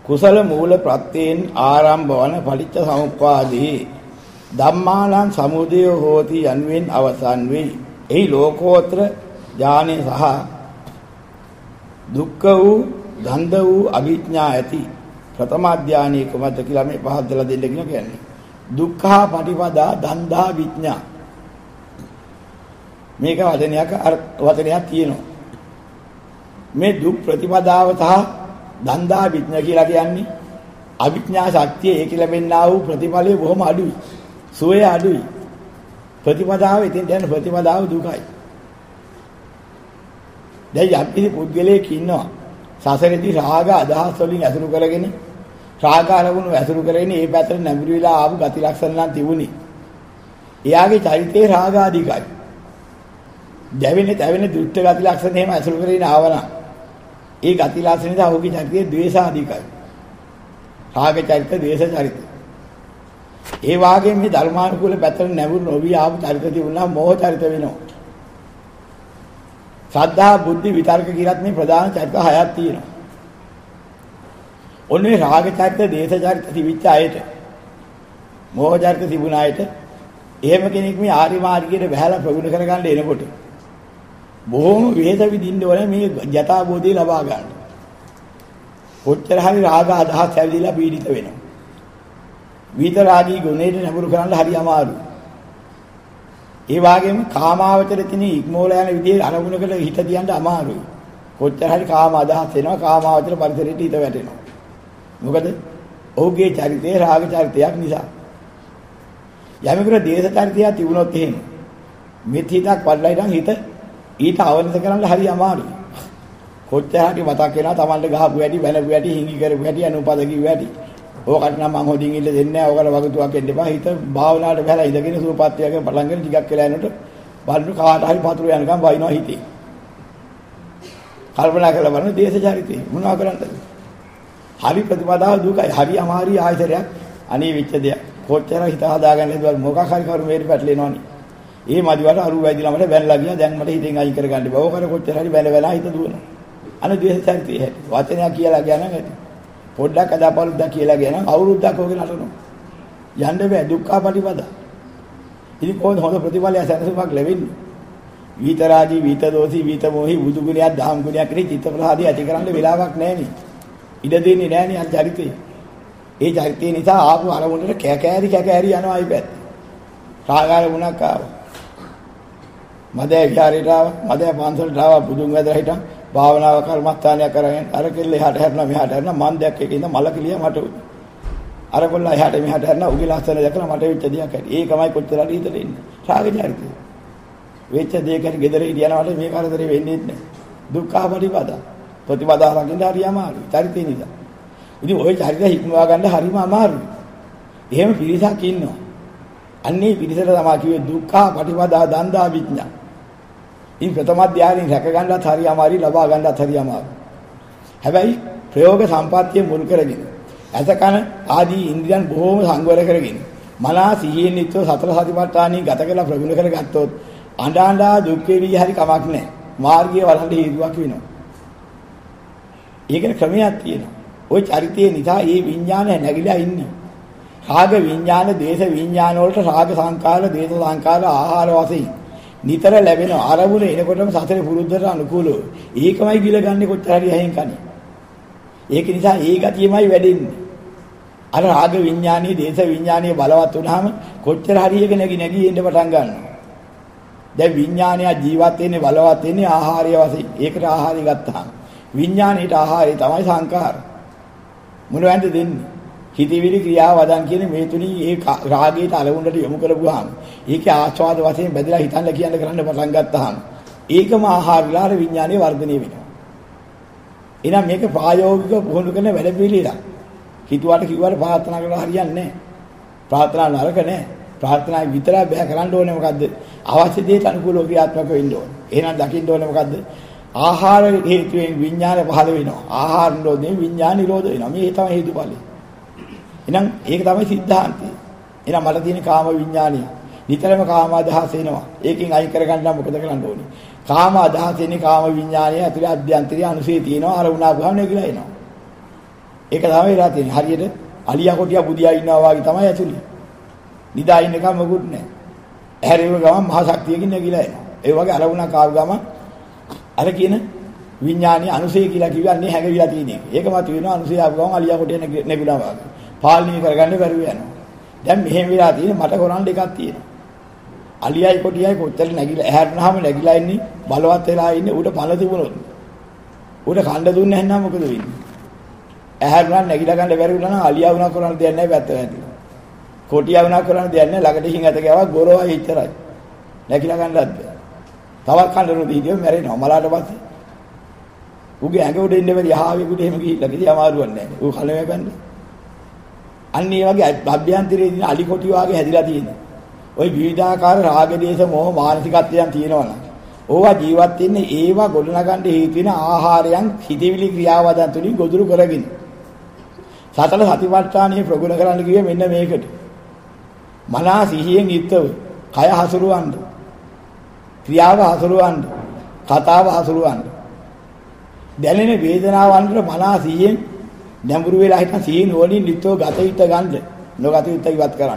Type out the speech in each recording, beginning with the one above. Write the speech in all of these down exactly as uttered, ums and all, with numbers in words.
කුසල මූල ප්‍රත්‍යයෙන් ආරම්භ වන පටිච්ච සමුප්පාදේ ධම්මානං සමුදය හෝති යනුවෙන් අවසන් වෙයි. එහි ලෝකෝත්තර ඥානෙ සහ දුක්ඛ වූ ගන්ධ වූ අවිඥා ඇති ප්‍රථම ඥානයේ කොමද කියලා මේ පහක් දලා දෙන්න කියලා කියන්නේ. දුක්ඛා පටිපදා දන්දා විඥා මේක වචනයක් වචනයක් තියෙනවා. මේ දුක් ප්‍රතිපදාව සහ දන්දා විඥා කියලා කියන්නේ අවිඥා ශක්තිය ඒක ලැබෙන්නා වූ ප්‍රතිඵලය බොහොම අඩුයි. සුවය අඩුයි. ප්‍රතිපදාව ඉතින් දැන් ප්‍රතිපදාව දුකයි. දැන් යම්කිසි පුද්ගලයෙක් ඉන්නවා සසරේදී රාග අදහස් වලින් ඇසුරු කරගෙන රාග අරමුණු ඇසුරු කරගෙන ඒ පැත්තට නැඹුරු වෙලා ආපු ගති ලක්ෂණ නම් තිබුණේ. එයාගේ චරිතේ රාග අධිකයි. දැවෙන්නේ දැවෙන්නේ දුෂ්ට ගති ලක්ෂණ එහෙම ඇසුරු කරගෙන ආවනම් ඒ ගති ලක්ෂණ නිසා ඔහුගේ චරිතයේ ද්වේෂ අධිකයි. රාග චරිත ද්වේෂ චරිත. ඒ වාගේ මේ ධර්මානුකූල පැත්තට නැඹුරු නොවි ආපු චරිත තිබුණා මෝහ චරිත වෙනවා. ශ්‍රද්ධා බුද්ධි විතර්ක කියලාත් මේ ප්‍රධාන චරිත හයක් තියෙනවා. ඔන්නේ රාග චරිත, දේශ චරිත තිබිච්ච අයට, මෝහ චරිත තිබුණ අයට එහෙම කෙනෙක් මේ ආර්ය මාර්ගයට බහැලා ප්‍රගුණ කරගන්න එනකොට බොහොම වේද විඳින්න ඕනේ මේ යථාබෝධය ලබා ගන්න. කොච්චර හරි රාග අදහස් ඇවිදලා පීඩිත වෙනවා. විතරාගී ගුණයට නැඹුරු කරන්න හරි අමාරුයි. ඒ වගේම කාමාවචර තින ඉක්මෝල යන විදිහේ අරමුණකට හිත තියන්න අමාරුයි. කොච්චර හරි කාම අදහස් එනවා කාමාවචර පරිසරයට හිත වැටෙනවා. මොකද ඔහුගේ චරිතේ රාග චරිතයක් නිසා. යමෙකුට දේශ චරිතයක් තිබුණොත් එහෙම මෙත් හිතක් වඩලා ඉඳන් හිත ඊට අවනත කරන්න හරි අමාරුයි. කොච්චර හරි මතක් වෙනවා Tamanට ගහපු වැඩි බැලපු වැඩි හිඟි කරපු වැඩි අනුපද කිව්ව වැඩි. ඕකට නම් මං හොදින් ඉල්ල දෙන්නේ නැහැ. ඕකට වගතුවක් එන්න එපා. හිත භාවනාවට බහැලා ඉඳගෙන සූපත්තියක පටන්ගෙන ටිකක් වෙලා යනකොට බලන්න කාට හරි පතුරු යනකම් වයින්නවා හිතේ. කල්පනා කරලා බලන්න දේශ චරිතේ මොනවා කරන්නද? හරි ප්‍රතිපදාව දුකයි. හරි අමාරුයි ආයතරයක් අනේ වෙච්ච දෙයක්. කොච්චර හිත හදාගන්න හදුවා මොකක් හරි කරු මේට පැටලෙනවනේ. ඒ මදිවට අරු වැදිලා මට බැනලා ගියා. දැන් මට හිතෙන් අයින් කරගන්න බෑ. ඕකට කොච්චර හරි බැල වෙලා හිත දුවනවා. අනේ දේශ චරිතේ හැටි. වචනයක් කියලා ගියා නම් ඇති. පොඩ්ඩක් අදාපලුද්දා කියලා ගියා නම් අවුරුද්දක් ඕකේ නටනවා. යන්න බෑ දුක්ඛ පටිපදා. ඉතින් කොහොමද හොඳ ප්‍රතිඵලය සැනසීමක් ලැබෙන්නේ? විතරාදී විතදෝසි විතමෝහි බුදු ගුණයක් දහම් ගුණයක් ඉතින් චිත්ත ප්‍රහාදී ඇති කරන්න වෙලාවක් නැහැ නේ. ඉඩ දෙන්නේ නැහැ නේ අර චරිතේ. ඒ චරිතේ නිසා ආපු අරමුණට කැකෑරි කැකෑරි යනවා අයි පැත්ත. රාගාර ගුණක් ආවා. මදේ විහාරයට ආවා. මදේ පන්සලට ආවා බුදුන් වැදලා හිටන් භාවනාව කර්මස්ථානය කරගෙන අර කෙල්ල එහාට හැරෙනවා මෙහාට හැරෙනවා මන් දැක්ක එක ඉඳන් මල කිලිය මට අර කොල්ල එහාට මෙහාට හැරෙනවා උගේ ලස්සන දැකලා මට වෙච්ච දෙයක් හරි ඒකමයි කොච්චර හරි හිතට එන්නේ රාග චරිතය වෙච්ච දෙයක් හරි gedare හිටියනවට මේ කරදරේ වෙන්නේ නැහැ දුක්ඛ පටිපදා ප්‍රතිපදා රකින්න හරි අමාරුයි චරිතේ නිසා ඉතින් ওই චරිතය හික්මවා ගන්න හරිම අමාරුයි එහෙම පිරිසක් ඉන්නවා අන්නේ පිරිසට තමයි කිව්වේ දුක්ඛ පටිපදා දන්දා විඥා ඉන් ප්‍රථම ධානයෙන් රැක ගන්නත් හරි අමාරුයි ලබා ගන්නත් හරි අමාරුයි. හැබැයි ප්‍රයෝග සම්පත්තිය මුල් කරගෙන අසකන ආදී ඉන්ද්‍රියන් බොහෝම සංවර කරගෙන මනස සිහියෙන් යුක්තව සතර සතිපට්ඨානිය ගත කරලා ප්‍රගුණ කරගත්තොත් අඬාඬා දුක් වේවි හරි කමක් නැහැ. මාර්ගයේ වලඳ හේතුවක් වෙනවා. ඒකේ ක්‍රමයක් තියෙනවා. ওই චරිතයේ නිසා මේ විඥානය නැగిලා ඉන්නේ. රාග විඥාන, දේශ විඥාන වලට රාග සංකාර, දේශ සංකාර ආහාර වශයෙන් නිතර ලැබෙන අරමුණ එනකොටම සතරේ පුරුද්දට අනුකූලව ඒකමයි ගිලගන්නේ කොච්චර හරි ඇහෙන් කන්නේ. ඒක නිසා ඒ ගතියමයි වැඩෙන්නේ. අර රාග විඥානීය දේශ විඥානීය බලවත් වුණාම කොච්චර හරි එක නැగి නැగి එන්න පටන් ගන්නවා. දැන් විඥානය ජීවත් වෙන්නේ බලවත් වෙන්නේ ආහාරය වශයෙන්. ඒකට ආහාරය ගත්තාම විඥානීයට ආහාරය තමයි සංකාර. මොනවද දෙන්නේ? හිතවිලි ක්‍රියාව වදන් කියන මේ තුنين ඒ රාගයට අලවුණට යොමු කරපුවාම ඒකේ ආස්වාද වශයෙන් බෙදලා හිතන්න කියන්න කරන්න පටන් ගත්තාම ඒකම ආහාර විලාර විඥානයේ වර්ධනය වෙනවා. එහෙනම් මේක ප්‍රායෝගිකව පුහුණු කරන වැඩ පිළිවිලක්. හිතුවට කිව්වට ප්‍රාර්ථනා කරලා හරියන්නේ නැහැ. ප්‍රාර්ථනා නරක නැහැ. ප්‍රාර්ථනායි විතරයි බෑ කරන්න ඕනේ මොකද්ද? අවශ්‍ය දේට අනුකූලව ක්‍රියාත්මක වෙන්න ඕනේ. එහෙනම් දකින්න ඕනේ මොකද්ද? ආහාර හේතුවෙන් විඥාන පහළ වෙනවා. ආහාර නිරෝධයෙන් විඥාන නිරෝධ වෙනවා. මේ තමයි හේතුඵලයි. එහෙනම් ඒක තමයි සිද්ධාන්තය. එහෙනම් මට තියෙන කාම විඥානය. නිතරම කාම අදහස එනවා. ඒකෙන් අයින් කරගන්න මොකද කරන්න ඕනේ? කාම අදහස එන්නේ කාම විඥානය ඇතුලේ අභ්‍යන්තරයේ අනුසේ තියෙනවා. අර උනා ගහන කියලා එනවා. ඒක තමයි වෙලා තියෙන්නේ. හරියට අලියා කොටියා බුදියා ඉන්නවා වගේ තමයි ඇතුළේ. නිදා ඉන්න එක මොකුත් නැහැ. ඇහැරෙව ගමන් මහා ශක්තියකින් නැගිලා එනවා. ඒ වගේ අරමුණක් ආව ගමන් අර කියන විඥානීය අනුසය කියලා කියන්නේ හැඟවිලා තියෙන එක. ඒක මත වෙනවා අනුසය ආව ගමන් අලියා කොටිය නැගිලා වගේ. පාලනය කරගන්න බැරුව යනවා. දැන් මෙහෙම වෙලා තියෙන මට කරන්න එකක් තියෙනවා. අලියයි කොටියයි කොච්චර නැගිලා ඇහැරනහම නැගිලා ඉන්නේ බලවත් වෙලා ඉන්නේ උඩ පළ තිබුණොත්. උඩ කණ්ඩ දුන්නේ නැත්නම් මොකද වෙන්නේ? ඇහැරුණා නැගිලා ගන්න බැරි වුණා නම් අලියා වුණා කරන්න දෙයක් නැහැ පැත්ත වැටිලා. කොටියා වුණා කරන්න දෙයක් නැහැ ළඟට හින් ඇත ගාවා ගොරවයි ඉච්චරයි. නැගිලා ගන්නත් බැහැ. තවත් කණ්ඩරු දීදියෝ මැරෙනවා මලාට පස්සේ. උගේ ඇඟ උඩ ඉන්න බැරි යහාවෙකුට එහෙම ගිහිල්ලා කිසි අමාරුවක් නැහැ. ඌ කලමේ බැන්නේ. අන්න ඒ වගේ අභ්‍යන්තරයේ දින අලි කොටි වාගේ හැදිලා තියෙනවා. ওই විවිධාකාර රාග දේශ මොහ මානසිකත්වයන් තියෙනවනම් ඕවා ජීවත් වෙන්නේ ඒවා ගොඩනගන්න හේතු වෙන ආහාරයන් හිතවිලි ක්‍රියාවදන් තුලින් ගොදුරු කරගෙන. සතර සතිපට්ඨානිය ප්‍රගුණ කරන්න කිව්වේ මෙන්න මේකට. මනස සිහියෙන් යුක්තව කය හසුරවන්න. ක්‍රියාව හසුරවන්න. කතාව හසුරවන්න. දැනෙන වේදනාවන් වල මනස සිහියෙන් නැඹුරු වෙලා හිටන් සිහින වලින් නිතෝ ගත යුත ගන්න. නොගත යුත ඉවත් කරන්න.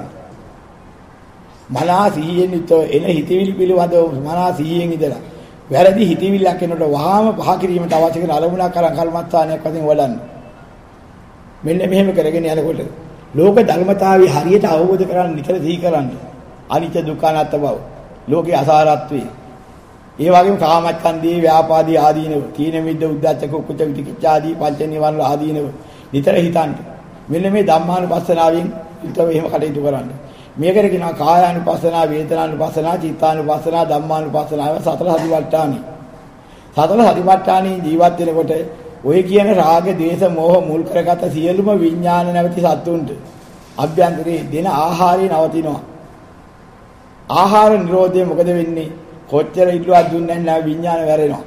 මනස සිහියෙන් නිතෝ එන හිතවිලි පිළිවදව මනස සිහියෙන් ඉඳලා වැරදි හිතවිල්ලක් එනකොට වහාම පහ කිරීමට අවශ්‍ය කරන අරමුණක් කරන් කර්මස්ථානයක් වශයෙන් වඩන්න. මෙන්න මෙහෙම කරගෙන යනකොට ලෝක ධර්මතාවය හරියට අවබෝධ කරගන්න නිතර සිහි කරන්න. අනිත්‍ය දුක්ඛ අනාත්ම බව. ලෝකේ අසාරත්වය. ඒ වගේම කාමච්ඡන්දී ව්‍යාපාදී ආදීනව, තීන මිද්ද උද්ධච්ච කුච්ච විචිකිච්ඡා ආදී පංච නිවර්ණ ආදීනව නිතර හිතන්න. මෙන්න මේ ධම්මානුපස්සනාවෙන් විතර එහෙම කටයුතු කරන්න. මේකට කියනවා කායානුපස්සනා, වේදනානුපස්සනා, චිත්තානුපස්සනා, ධම්මානුපස්සනාව සතර සතිපට්ඨානෙ. සතර සතිපට්ඨානෙ ජීවත් වෙනකොට ඔය කියන රාග, ද්වේෂ, මෝහ මුල් කරගත සියලුම විඥාන නැවති සත්තුන්ට අභ්‍යන්තරේ දෙන ආහාරය නවතිනවා. ආහාර නිරෝධය මොකද වෙන්නේ? කොච්චර ඉල්ලුවක් දුන්නේ නැහැ විඥාන වැරෙනවා.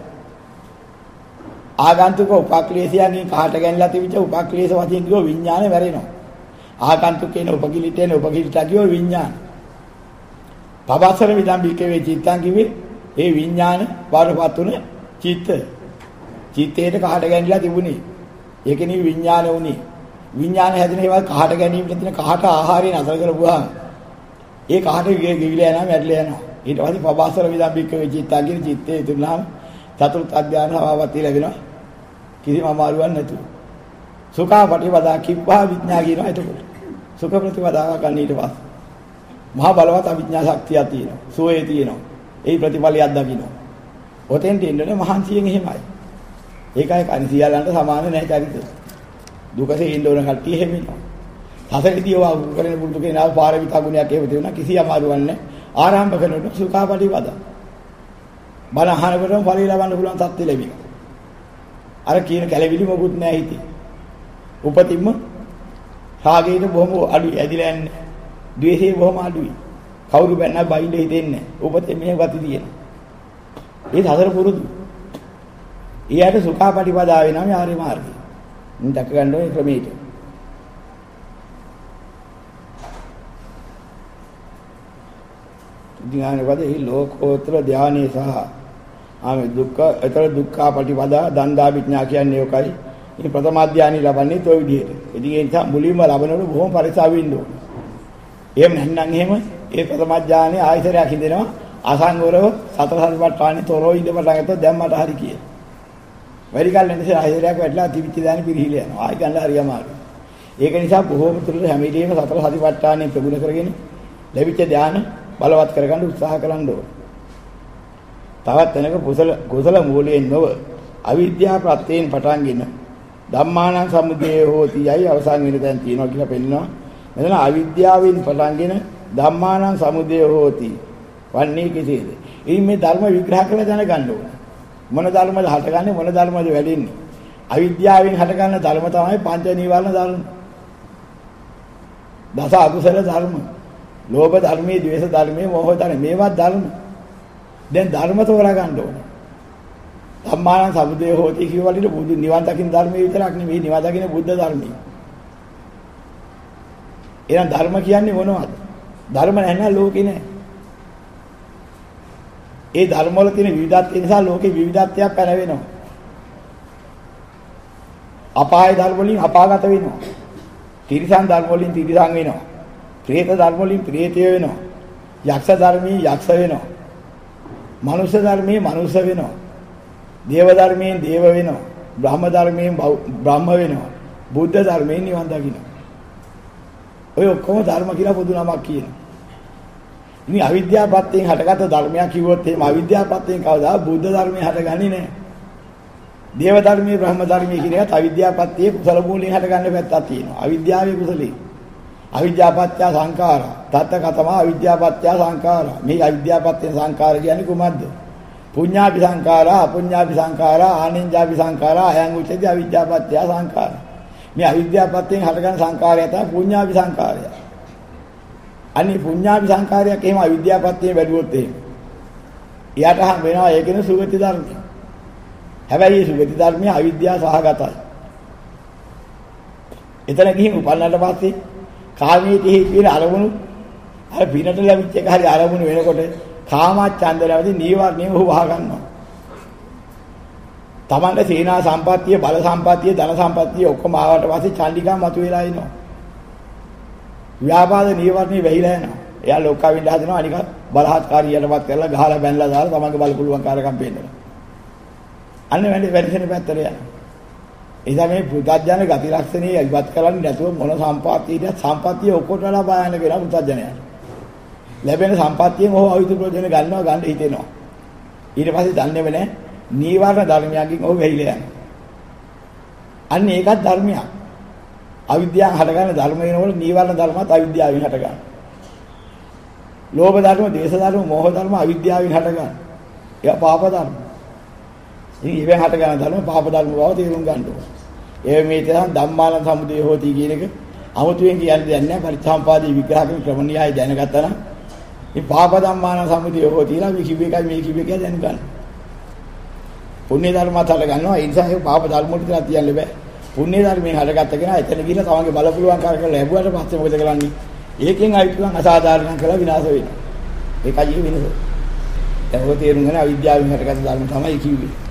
ආගන්තුක උපක්ලේශයන්ගෙන් කහට ගැනලා තිබිච්ච උපක්ලේශ වශයෙන් කිව්ව විඥාන වැරෙනවා. ආගන්තුකේන උපකිලිටේන උපකිලිට කිව්ව විඥාන. පබසර විදම්බිකේ වේ චිත්තං කිව්වේ ඒ විඥාන බාරපත් උන චිත්ත. චිත්තේට කහට ගැනීමලා තිබුණේ. ඒකනේ විඥාන උනේ. විඥාන හැදෙන ඒවා කහට ගැනීමට තියෙන කහට ආහාරය නතර කරපුවා. ඒ කහට ගිවිලා යනවා මැරිලා යනවා. ඊට පස්සේ පබාසර විදම්බික වේ චිත්තං කියන චිත්තේ ඉතුරුනාම චතුර්ථ අධ්‍යාන හවාවති ලැබෙනවා. කිසිම අමාරුවක් නැතුව. සුඛා පටිපදා කිප්පා විඥා කියනවා එතකොට. සුඛ ප්‍රතිපදාව ගන්න ඊට පස්සේ. මහා බලවත් අවිඥා ශක්තියක් තියෙනවා. සෝයේ තියෙනවා. ඒ ප්‍රතිපලියක් දකින්නවා. ඔතෙන්ට එන්නේ මහන්සියෙන් එහෙමයි. ඒකයි කන සියල්ලන්ට සමාන නැහැ චරිත. දුකසේ ඉන්න ඕන කට්ටිය එහෙම ඉන්නවා. හතරේදී ඔය කරගෙන පුරුදු කෙනා පාරමිතා ගුණයක් එහෙම තියුණා කිසි අමාරුවක් නැහැ. ආරම්භ කරනකොට සුඛාපටිපද. බල අහනකොටම ඵලී ලබන්න පුළුවන් තත්ත්වෙ ලැබෙනවා. අර කියන කැලවිලි මොකුත් නැහැ හිතේ. උපතින්ම රාගයේ බොහොම අඩුයි ඇදිලා යන්නේ. ද්වේෂයේ බොහොම අඩුයි. කවුරු බැන්න බයින්ද හිතෙන්නේ නැහැ. උපතේ මෙහෙ ගති තියෙනවා. ඒ හතර පුරුදු ඊයට සුඛාපටිපදා වෙනවා මේ ආර්ය මාර්ගය. මම දක ගන්න ඕනේ ක්‍රමයට. ධ්‍යානපදේ ලෝකෝත්තර ධානයේ සහ ආමේ දුක්ඛ ඒතර දුක්ඛාපටිපදා දණ්ඩා විඥා කියන්නේ ඔකයි. මේ ප්‍රථම ධානය ලබන්නේ toy විදිහට. ඉතින් ඒ නිසා මුලින්ම ලබනකොට බොහොම පරිසාවෙ ඉන්න ඕනේ. එහෙම නැත්නම් එහෙම ඒ ප්‍රථම ධානයේ ආයතරයක් හින්දෙනවා අසංවරව සතර සතිපට්ඨානෙ තොරව ඉඳ පටන් ගත්තොත් දැන් මට හරි කියලා. වැඩි කල නැතිසේ ආයතරයක් වැටලා තිබිච්ච දානි පිරිහිලා යනවා. ආයි ගන්න හරි අමාරුයි. ඒක නිසා බොහෝම තුරට හැම වෙලේම සතර සතිපට්ඨානෙ ප්‍රගුණ කරගෙන ලැබිච්ච ධාන බලවත් කරගන්න උත්සාහ කරන්න ඕනේ. තවත් තැනක කුසල කුසල මූලයෙන් නොව අවිද්‍යාව ප්‍රත්‍යයෙන් පටන්ගෙන ධම්මානං සමුදය හෝති යයි අවසන් වෙන තැන තියෙනවා කියලා පෙන්නනවා. මෙතන අවිද්‍යාවෙන් පටන්ගෙන ධම්මානං සමුදය හෝති වන්නේ කෙසේද? ඉතින් මේ ධර්ම විග්‍රහ කරලා දැනගන්න ඕනේ. මොන ධර්මද හටගන්නේ මොන ධර්මද වැඩෙන්නේ? අවිද්‍යාවෙන් හටගන්න ධර්ම තමයි පංච නීවරණ ධර්ම. දස අකුසල ධර්ම. ලෝභ ධර්මයේ, ද්වේෂ ධර්මයේ, මෝහ ධර්මයේ මේවා ධර්ම. දැන් ධර්ම තෝරා ගන්න ඕනේ. ධම්මානං සමුදය හෝති කියවලිට බුදු නිවන් දකින්න ධර්මයේ විතරක් නෙවෙයි නිවන් දකින්න බුද්ධ ධර්මයේ. එහෙනම් ධර්ම කියන්නේ මොනවද? ධර්ම නැත්නම් ලෝකේ නැහැ. ඒ ධර්ම වල තියෙන විවිධත්වය නිසා ලෝකේ විවිධත්වයක් පැන වෙනවා. අපාය ධර්ම වලින් අපාගත වෙනවා. තිරිසන් ධර්ම වලින් තිරිසන් වෙනවා. പ്രേත ධර්ම වලින් പ്രേතය වෙනවා. යක්ෂ ධර්මී යක්ෂ වෙනවා. මනුෂ්‍ය ධර්මී මනුෂ්‍ය වෙනවා. දේව ධර්මයෙන් දේව වෙනවා. බ්‍රහ්ම ධර්මයෙන් බ්‍රහ්ම වෙනවා. බුද්ධ ධර්මයෙන් නිවන් දකිනවා. ඔය ඔක්කොම ධර්ම කියලා පොදු නමක් කියනවා. ඉතින් අවිද්‍යාවපත්යෙන් හටගත්ත ධර්මයක් කිව්වොත් එහෙම අවිද්‍යාවපත්යෙන් කවදා බුද්ධ ධර්මයේ හටගන්නේ නැහැ. දේව ධර්මයේ බ්‍රහ්ම ධර්මයේ කියන එකත් අවිද්‍යාවපත්යේ කුසල මූලයෙන් හටගන්න පැත්තක් තියෙනවා. අවිද්‍යාවේ කුසලයේ. අවිද්‍යාවපත්‍ය සංඛාර. තත්ත කතම අවිද්‍යාවපත්‍ය සංඛාර. මේ අවිද්‍යාවපත්‍ය සංඛාර කියන්නේ කුමක්ද? පුඤ්ඤාපි සංඛාරා, අපුඤ්ඤාපි සංඛාරා, ආනිඤ්ඤාපි සංඛාරා, අයං උච්චති අවිද්‍යාවපත්‍ය සංඛාර. මේ අවිද්‍යාවපත්යෙන් හටගන්න සංඛාරය තමයි පුඤ්ඤාපි සංඛාරය. අනිත් පුඤ්ඤාපි සංඛාරයක් එහෙම අවිද්‍යාවපත්යෙන් වැඩුවොත් එහෙම. එයාට හම් වෙනවා ඒකෙන සුගති ධර්මය. හැබැයි මේ සුගති ධර්මය අවිද්‍යාව සහගතයි. එතන ගිහින් උපන්නට පස්සේ කාමයේ තියෙන අරමුණු අර පිනට ලැබිච්ච එක හරි අරමුණු වෙනකොට කාමච්ඡන්ද නැවති නීවරණය ඔහු වහ ගන්නවා. තමන්ගේ සීනා සම්පත්තිය, බල සම්පත්තිය, ධන සම්පත්තිය ඔක්කොම ආවට පස්සේ චණ්ඩිකා මතුවලා එනවා. ව්‍යාපාද නීවරණේ වෙහිලා යනවා. එයා ලෝකාවින්ද හදනවා අනික බලහත්කාරියටපත් කරලා ගහලා බැනලා දාලා තමන්ගේ බල පුළුවන් කාර්යකම් පෙන්නනවා. අන්න වැඩි වැඩිසෙන පැත්තට යනවා. එදා මේ පුතඥ ගති ලක්ෂණේ ඉවත් කරන්නේ නැතුව මොන සම්පත්තියද සම්පත්තිය ඔක්කොට වඩා බායන වෙන පුතඥයන්. ලැබෙන සම්පත්තියෙන් ඔහු අවිතු ප්‍රයෝජන ගන්නවා ගන්න හිතෙනවා. ඊට පස්සේ දන්නේම නැහැ නීවරණ ධර්මයන්ගෙන් ඔහු වෙහිලා යනවා. අන්න ඒකත් ධර්මයක්. අවිද්‍යාව හටගන්න ධර්ම වෙනවල නීවරණ ධර්මات අවිද්‍යාවෙන් හටගන්න. ලෝභ ධර්ම, ද්වේෂ ධර්ම, මෝහ ධර්ම අවිද්‍යාවෙන් හටගන්න. ඒවා පාප ධර්ම. ඉතින් ඉවෙන් හටගන්න ධර්ම පාප ධර්ම බව තේරුම් ගන්න ඕනේ. ඒ මේ තේරන් ධම්මාන සමුදය හොති කියන එක අමුතුවෙන් කියන්නේ දෙයක් නැහැ. පරිසම්පාදී විග්‍රහ කරන ක්‍රමණියයි දැනගත්තා නම් මේ පාප ධම්මාන සමුදය හොතිලා මේ කිව්ව එකයි මේ කිව්ව එකයි දැනගන්න. පුණ්‍ය ධර්මات හට ගන්නවා. ඒ නිසා ඒ පාප ධර්ම වලට කියලා තියන්න බෑ. පුණ්‍ය ධර්මයෙන් හටගත්ත කෙනා එතන ගිහින් තමන්ගේ බල පුළුවන් කාර්ය කරලා ලැබුවාට පස්සේ මොකද කරන්නේ? ඒකෙන් අයිතුන් අසාධාරණ කරලා විනාශ වෙනවා. ඒකයි වෙනස. දැන් ඔය තේරුම් ගන්න අවිද්‍යාවෙන් හටගත්ත ධර්ම තමයි කිව්වේ.